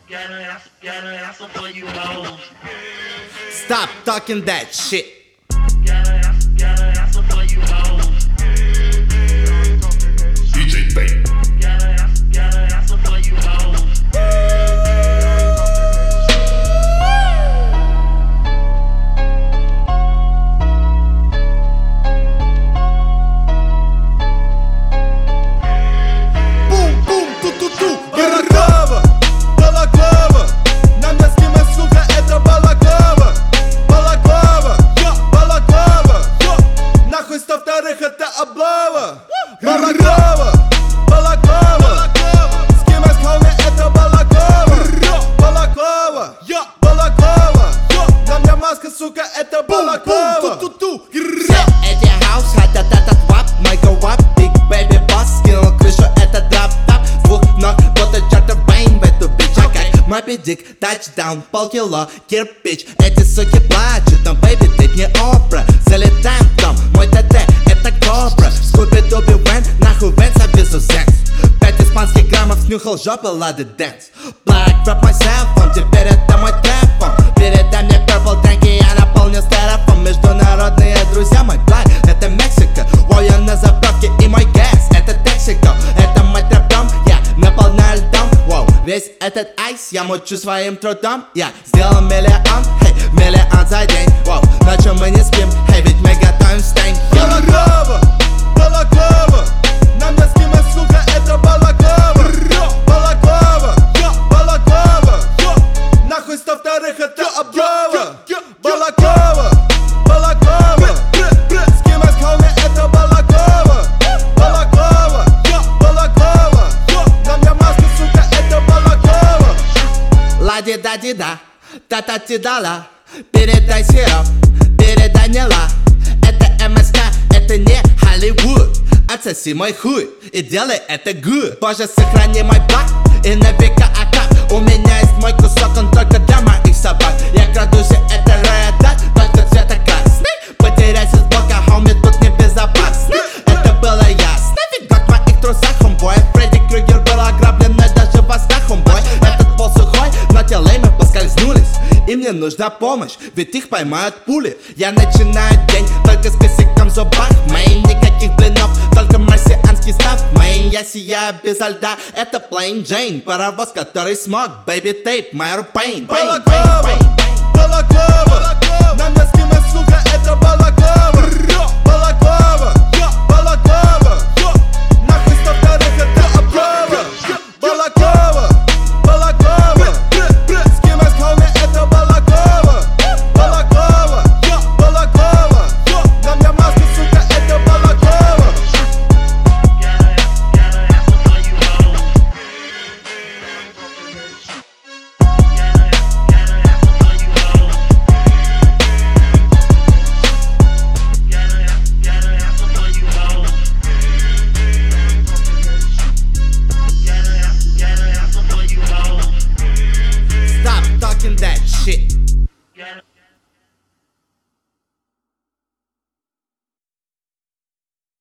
Stop talking that shit. DJ Babe. Балаклава, балаклава, с кем я сказал мне это балаклава? Балаклава, балаклава, на мне маска, сука, это балаклава. Все эти хаус хотят этот вап, майка вап, big baby boss, скинул крышу, это драп-тап. С двух ног, будто чартер Бэйн в эту бича, как Моби Дик, тачдаун, полкило, кирпич. Эти суки плачут, но бэйби, ты не опра. Залетаем в дом, мой ТТ, это кобра. Скупи-дуби Вэн, нахуй Вэн, завезу сенс. 5 испанских граммов снюхал жопы, лады дэнс. Black rap my cell phone, теперь это мой телефон. Передай мне purple дрянки, я наполню стерафон. Международные друзья, мой блайд, это Мексика. Воу, я на заправке и мой гэс, это Texaco. Это мой трэп-дом, я наполняю льдом. Воу, весь этот айс я мочу своим трудом. Я сделал миллион, хей, миллион за день. Воу, ночью мы не спим, хей, ведь мы готовим стейк. Балаклава, балаклава, на мне скима, сука, это балаклава. Балаклава, балаклава, нахуй 102-х это облава. Балаклава, балаклава, с кем я сказал мне это балаклава. Балаклава, балаклава, на мне маска, сука, это балаклава. Лади-да-ди-да, та-та-ти-да-ла, передай сироп, передай не ла. Это МСК, это не Холливуд. Отсоси мой хуй и делай это good. Боже, сохрани мой благ и на века аккад. У меня есть мой кусок, он только для моих собак. Я крадусь, это райотат, только цвета красный. Потеряйся с бока, хоми, тут небезопасно. Это было ясно, ведь как в моих трусах, хомбой. Фредди Крюгер был ограблен, даже во снах, хомбой. Этот пол сухой, но те леймы поскользнулись. И мне нужна помощь, ведь их поймают пули. Я начинаю день только с косяком в зубах. Мэйн, никаких блинов, только марсианский став. Мэйн, я сияю безо льда, это Plain Jane. Паровоз, который смог, baby tape, Майор Пейн. Балаклава, балаклава, на мне скима, сука, это балаклава. Балаклава,